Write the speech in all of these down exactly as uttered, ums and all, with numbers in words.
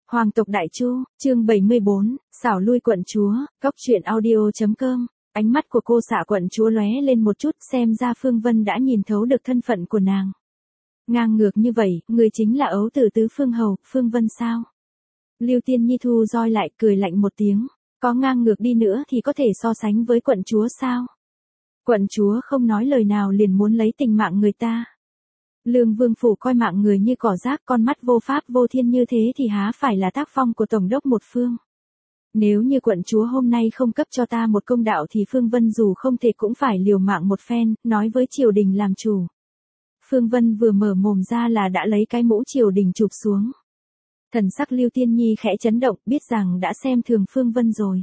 Hoàng tộc Đại Chu, chương bảy mươi bốn, xảo lui quận chúa, góc truyện audio.com. Ánh mắt của cô xạ quận chúa lóe lên một chút, xem ra Phương Vân đã nhìn thấu được thân phận của nàng. Ngang ngược như vậy, người chính là ấu tử tứ phương hầu, Phương Vân sao? Lưu Tiên Nhi thu roi lại, cười lạnh một tiếng. Có ngang ngược đi nữa thì có thể so sánh với quận chúa sao? Quận chúa không nói lời nào liền muốn lấy tình mạng người ta. Lương Vương phủ coi mạng người như cỏ rác, con mắt vô pháp vô thiên như thế thì há phải là tác phong của tổng đốc một phương. Nếu như quận chúa hôm nay không cấp cho ta một công đạo thì Phương Vân dù không thể cũng phải liều mạng một phen, nói với triều đình làm chủ. Phương Vân vừa mở mồm ra là đã lấy cái mũ triều đình chụp xuống. Thần sắc Lưu Tiên Nhi khẽ chấn động, biết rằng đã xem thường Phương Vân rồi.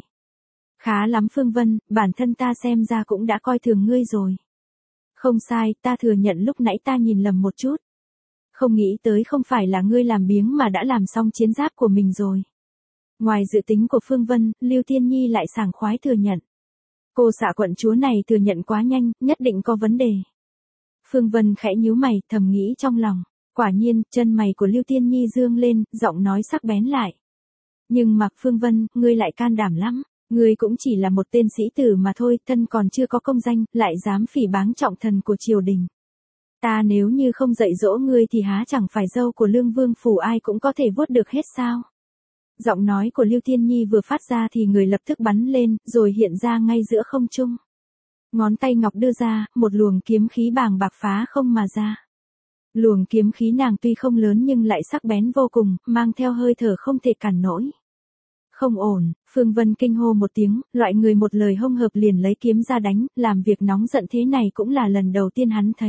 Khá lắm Phương Vân, bản thân ta xem ra cũng đã coi thường ngươi rồi. Không sai, ta thừa nhận lúc nãy ta nhìn lầm một chút. Không nghĩ tới không phải là ngươi làm biếng mà đã làm xong chiến giáp của mình rồi. Ngoài dự tính của Phương Vân, Lưu Tiên Nhi lại sảng khoái thừa nhận. Cô xạ quận chúa này thừa nhận quá nhanh, nhất định có vấn đề. Phương Vân khẽ nhíu mày, thầm nghĩ trong lòng. Quả nhiên, chân mày của Lưu Tiên Nhi dương lên, giọng nói sắc bén lại. Nhưng mà Phương Vân, ngươi lại can đảm lắm. Ngươi cũng chỉ là một tên sĩ tử mà thôi, thân còn chưa có công danh, lại dám phỉ báng trọng thần của triều đình. Ta nếu như không dạy dỗ ngươi thì há chẳng phải dâu của Lương Vương phủ ai cũng có thể vuốt được hết sao? Giọng nói của Lưu Tiên Nhi vừa phát ra thì người lập tức bắn lên, rồi hiện ra ngay giữa không trung. Ngón tay ngọc đưa ra, một luồng kiếm khí bàng bạc phá không mà ra. Luồng kiếm khí nàng tuy không lớn nhưng lại sắc bén vô cùng, mang theo hơi thở không thể cản nổi. Không ổn, Phương Vân kinh hô một tiếng, loại người một lời hông hợp liền lấy kiếm ra đánh, làm việc nóng giận thế này cũng là lần đầu tiên hắn thấy.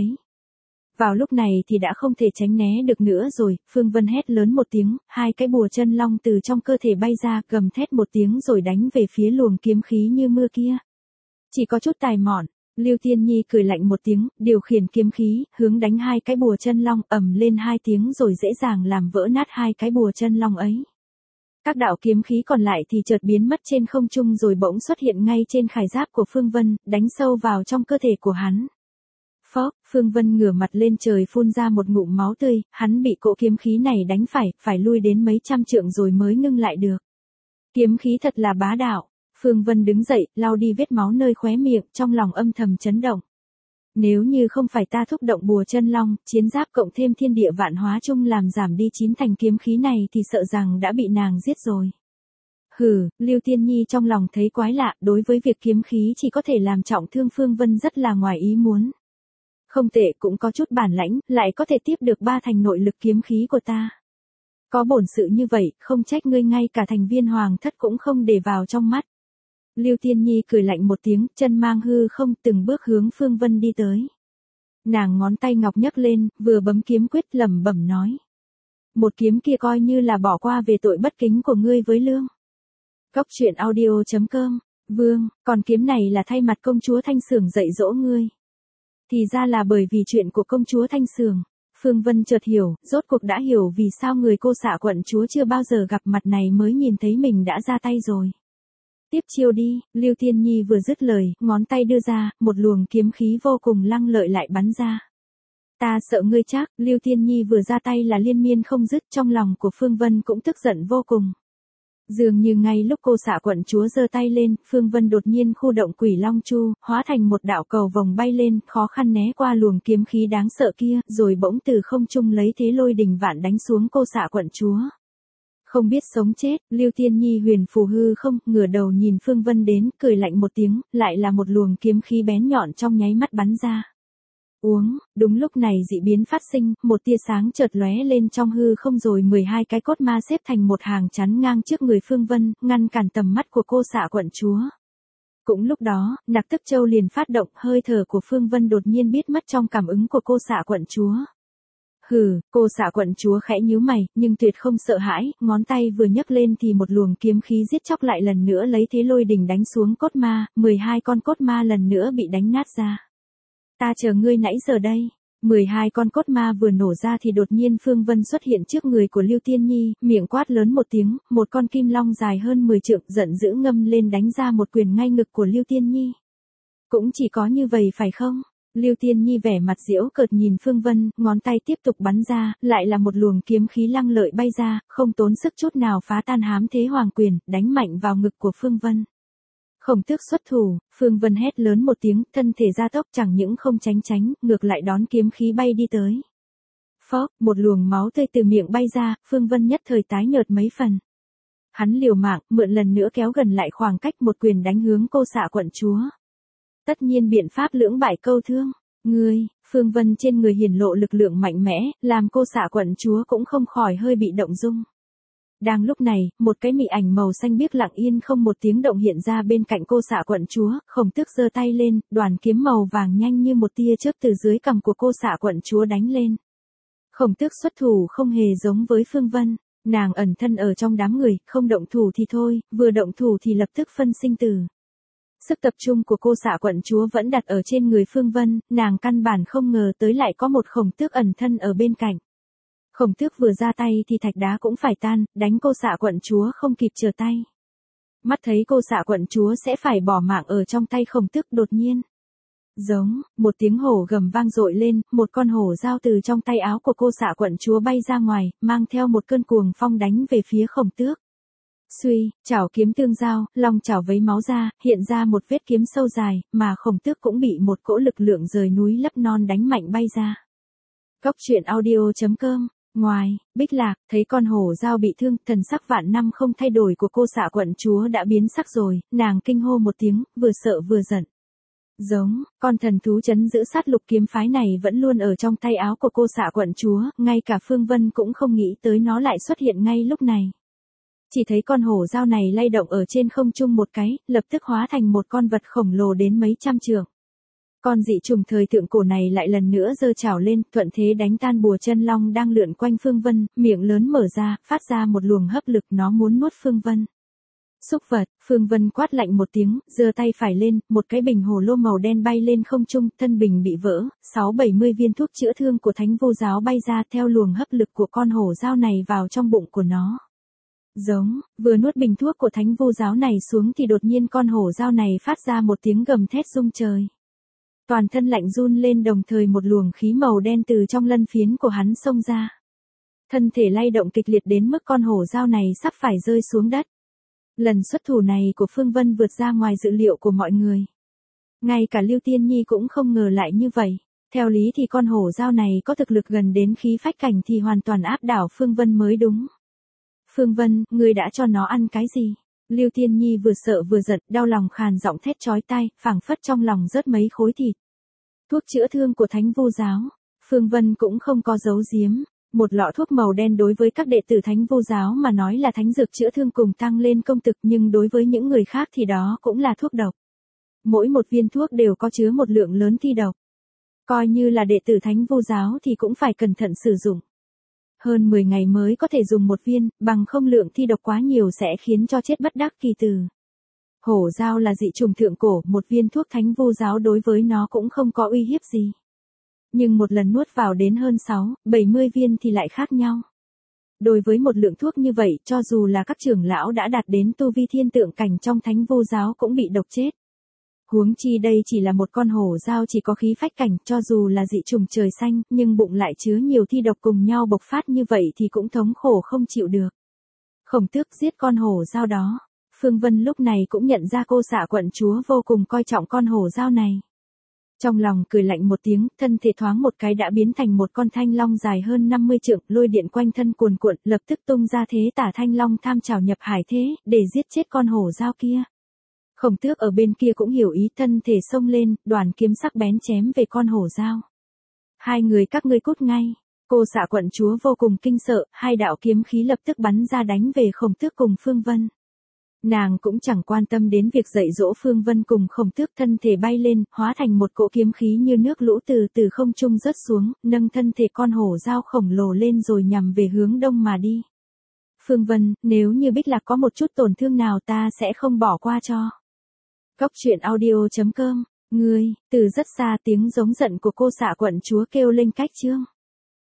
Vào lúc này thì đã không thể tránh né được nữa rồi, Phương Vân hét lớn một tiếng, hai cái bùa chân long từ trong cơ thể bay ra, gầm thét một tiếng rồi đánh về phía luồng kiếm khí như mưa kia. Chỉ có chút tài mọn, Lưu Tiên Nhi cười lạnh một tiếng, điều khiển kiếm khí, hướng đánh hai cái bùa chân long, ầm lên hai tiếng rồi dễ dàng làm vỡ nát hai cái bùa chân long ấy. Các đạo kiếm khí còn lại thì chợt biến mất trên không trung rồi bỗng xuất hiện ngay trên khải giáp của Phương Vân, đánh sâu vào trong cơ thể của hắn. Phốc, Phương Vân ngửa mặt lên trời phun ra một ngụm máu tươi, hắn bị cỗ kiếm khí này đánh phải, phải lui đến mấy trăm trượng rồi mới ngưng lại được. Kiếm khí thật là bá đạo. Phương Vân đứng dậy, lau đi vết máu nơi khóe miệng, trong lòng âm thầm chấn động. Nếu như không phải ta thúc động bùa chân long, chiến giáp cộng thêm thiên địa vạn hóa chung làm giảm đi chín thành kiếm khí này thì sợ rằng đã bị nàng giết rồi. Hừ, Lưu Tiên Nhi trong lòng thấy quái lạ, đối với việc kiếm khí chỉ có thể làm trọng thương Phương Vân rất là ngoài ý muốn. Không tệ, cũng có chút bản lãnh, lại có thể tiếp được ba thành nội lực kiếm khí của ta. Có bổn sự như vậy, không trách ngươi ngay cả thành viên hoàng thất cũng không để vào trong mắt. Lưu Tiên Nhi cười lạnh một tiếng, chân mang hư không, từng bước hướng Phương Vân đi tới. Nàng ngón tay ngọc nhấc lên, vừa bấm kiếm quyết lẩm bẩm nói. Một kiếm kia coi như là bỏ qua về tội bất kính của ngươi với Lương. Góc truyện audio.com, Vương, còn kiếm này là thay mặt công chúa Thanh Sưởng dạy dỗ ngươi. Thì ra là bởi vì chuyện của công chúa Thanh Sưởng. Phương Vân chợt hiểu, rốt cuộc đã hiểu vì sao người cô xạ quận chúa chưa bao giờ gặp mặt này mới nhìn thấy mình đã ra tay rồi. Tiếp chiêu đi, Lưu Tiên Nhi vừa dứt lời, ngón tay đưa ra, một luồng kiếm khí vô cùng lăng lợi lại bắn ra. Ta sợ ngươi chắc, Lưu Tiên Nhi vừa ra tay là liên miên không dứt, trong lòng của Phương Vân cũng tức giận vô cùng. Dường như ngay lúc cô xạ quận chúa giơ tay lên, Phương Vân đột nhiên khu động Quỷ Long Chu, hóa thành một đạo cầu vồng bay lên, khó khăn né qua luồng kiếm khí đáng sợ kia, rồi bỗng từ không trung lấy thế lôi đình vạn đánh xuống cô xạ quận chúa. Không biết sống chết, Lưu Tiên Nhi huyền phù hư không, ngửa đầu nhìn Phương Vân đến, cười lạnh một tiếng, lại là một luồng kiếm khí bén nhọn trong nháy mắt bắn ra. Uống, đúng lúc này dị biến phát sinh, một tia sáng chợt lóe lên trong hư không rồi mười hai cái cốt ma xếp thành một hàng chắn ngang trước người Phương Vân, ngăn cản tầm mắt của cô xạ quận chúa. Cũng lúc đó, Nặc Tức Châu liền phát động, hơi thở của Phương Vân đột nhiên biết mất trong cảm ứng của cô xạ quận chúa. Hừ, cô xạ quận chúa khẽ nhíu mày, nhưng tuyệt không sợ hãi, ngón tay vừa nhấc lên thì một luồng kiếm khí giết chóc lại lần nữa lấy thế lôi đình đánh xuống cốt ma, mười hai con cốt ma lần nữa bị đánh nát ra. Ta chờ ngươi nãy giờ đây. mười hai con cốt ma vừa nổ ra thì đột nhiên Phương Vân xuất hiện trước người của Lưu Tiên Nhi, miệng quát lớn một tiếng, một con kim long dài hơn mười trượng giận dữ ngâm lên đánh ra một quyền ngay ngực của Lưu Tiên Nhi. Cũng chỉ có như vậy phải không? Lưu Tiên Nhi vẻ mặt giễu cợt nhìn Phương Vân, ngón tay tiếp tục bắn ra, lại là một luồng kiếm khí lăng lợi bay ra, không tốn sức chút nào phá tan hám thế hoàng quyền, đánh mạnh vào ngực của Phương Vân. Khổng Tước xuất thủ, Phương Vân hét lớn một tiếng, thân thể gia tốc chẳng những không tránh tránh, ngược lại đón kiếm khí bay đi tới. Phốc, một luồng máu tươi từ miệng bay ra, Phương Vân nhất thời tái nhợt mấy phần. Hắn liều mạng, mượn lần nữa kéo gần lại khoảng cách một quyền đánh hướng cô xạ quận chúa. Tất nhiên biện pháp lưỡng bại câu thương. Ngươi, Phương Vân trên người hiển lộ lực lượng mạnh mẽ, làm cô xạ quận chúa cũng không khỏi hơi bị động dung. Đang lúc này, một cái mị ảnh màu xanh biếc lặng yên không một tiếng động hiện ra bên cạnh cô xạ quận chúa, Khổng Tước giơ tay lên, đoàn kiếm màu vàng nhanh như một tia chớp từ dưới cằm của cô xạ quận chúa đánh lên. Khổng Tước xuất thủ không hề giống với Phương Vân, nàng ẩn thân ở trong đám người, không động thủ thì thôi, vừa động thủ thì lập tức phân sinh tử. Sức tập trung của cô xạ quận chúa vẫn đặt ở trên người Phương Vân, nàng căn bản không ngờ tới lại có một Khổng Tước ẩn thân ở bên cạnh. Khổng Tước vừa ra tay thì thạch đá cũng phải tan, đánh cô xạ quận chúa không kịp trở tay. Mắt thấy cô xạ quận chúa sẽ phải bỏ mạng ở trong tay Khổng Tước đột nhiên. Giống, một tiếng hổ gầm vang dội lên, một con hổ dao từ trong tay áo của cô xạ quận chúa bay ra ngoài, mang theo một cơn cuồng phong đánh về phía Khổng Tước. Suy, chảo kiếm tương giao, long chảo vấy máu ra, hiện ra một vết kiếm sâu dài, mà Khổng Tước cũng bị một cỗ lực lượng rời núi lấp non đánh mạnh bay ra. Cốc truyện audio chấm com. Ngoài, Bích Lạc, thấy con hổ dao bị thương, thần sắc vạn năm không thay đổi của cô xạ quận chúa đã biến sắc rồi, nàng kinh hô một tiếng, vừa sợ vừa giận. Giống, con thần thú chấn giữ sát lục kiếm phái này vẫn luôn ở trong tay áo của cô xạ quận chúa, ngay cả Phương Vân cũng không nghĩ tới nó lại xuất hiện ngay lúc này. Chỉ thấy con hổ dao này lay động ở trên không trung một cái, lập tức hóa thành một con vật khổng lồ đến mấy trăm trượng. Con dị trùng thời thượng cổ này lại lần nữa giơ chảo lên, thuận thế đánh tan bùa chân long đang lượn quanh Phương Vân, miệng lớn mở ra, phát ra một luồng hấp lực, nó muốn nuốt Phương Vân. Xúc vật, Phương Vân quát lạnh một tiếng, giơ tay phải lên, một cái bình hồ lô màu đen bay lên không trung, thân bình bị vỡ, sáu bảy mươi viên thuốc chữa thương của Thánh Vô Giáo bay ra theo luồng hấp lực của con hổ dao này vào trong bụng của nó. Giống, vừa nuốt bình thuốc của Thánh Vô Giáo này xuống thì đột nhiên con hổ dao này phát ra một tiếng gầm thét rung trời. Toàn thân lạnh run lên, đồng thời một luồng khí màu đen từ trong lân phiến của hắn xông ra. Thân thể lay động kịch liệt đến mức con hổ dao này sắp phải rơi xuống đất. Lần xuất thủ này của Phương Vân vượt ra ngoài dự liệu của mọi người. Ngay cả Lưu Tiên Nhi cũng không ngờ lại như vậy. Theo lý thì con hổ dao này có thực lực gần đến khí phách cảnh thì hoàn toàn áp đảo Phương Vân mới đúng. Phương Vân, ngươi đã cho nó ăn cái gì? Lưu Tiên Nhi vừa sợ vừa giận, đau lòng khàn giọng thét chói tai, phảng phất trong lòng rớt mấy khối thịt. Thuốc chữa thương của Thánh Vô Giáo. Phương Vân cũng không có giấu giếm. Một lọ thuốc màu đen đối với các đệ tử Thánh Vô Giáo mà nói là thánh dược chữa thương cùng tăng lên công thực, nhưng đối với những người khác thì đó cũng là thuốc độc. Mỗi một viên thuốc đều có chứa một lượng lớn thi độc. Coi như là đệ tử Thánh Vô Giáo thì cũng phải cẩn thận sử dụng. Hơn mười ngày mới có thể dùng một viên, bằng không lượng thi độc quá nhiều sẽ khiến cho chết bất đắc kỳ tử. Hổ dao là dị trùng thượng cổ, một viên thuốc Thánh Vô Giáo đối với nó cũng không có uy hiếp gì. Nhưng một lần nuốt vào đến hơn sáu, bảy mươi viên thì lại khác nhau. Đối với một lượng thuốc như vậy, cho dù là các trưởng lão đã đạt đến tu vi thiên tượng cảnh trong Thánh Vô Giáo cũng bị độc chết. Huống chi đây chỉ là một con hổ dao chỉ có khí phách cảnh, cho dù là dị trùng trời xanh, nhưng bụng lại chứa nhiều thi độc cùng nhau bộc phát như vậy thì cũng thống khổ không chịu được. Khổng Tước giết con hổ dao đó. Phương Vân lúc này cũng nhận ra cô xạ quận chúa vô cùng coi trọng con hổ dao này. Trong lòng cười lạnh một tiếng, thân thể thoáng một cái đã biến thành một con thanh long dài hơn năm mươi trượng, lôi điện quanh thân cuồn cuộn, lập tức tung ra thế tả thanh long tham trảo nhập hải thế, để giết chết con hổ dao kia. Khổng Tước ở bên kia cũng hiểu ý, thân thể xông lên, đoàn kiếm sắc bén chém về con hổ dao. Hai người các ngươi cút ngay. Cô xạ quận chúa vô cùng kinh sợ, hai đạo kiếm khí lập tức bắn ra đánh về Khổng Tước cùng Phương Vân. Nàng cũng chẳng quan tâm đến việc dạy dỗ Phương Vân cùng Khổng Tước, thân thể bay lên, hóa thành một cỗ kiếm khí như nước lũ từ từ không trung rớt xuống, nâng thân thể con hổ dao khổng lồ lên rồi nhằm về hướng đông mà đi. Phương Vân, nếu như Bích Lạc có một chút tổn thương nào ta sẽ không bỏ qua cho. Cốc truyện audio chấm com. Ngươi, từ rất xa tiếng giống giận của cô xạ quận chúa kêu lên cách chương.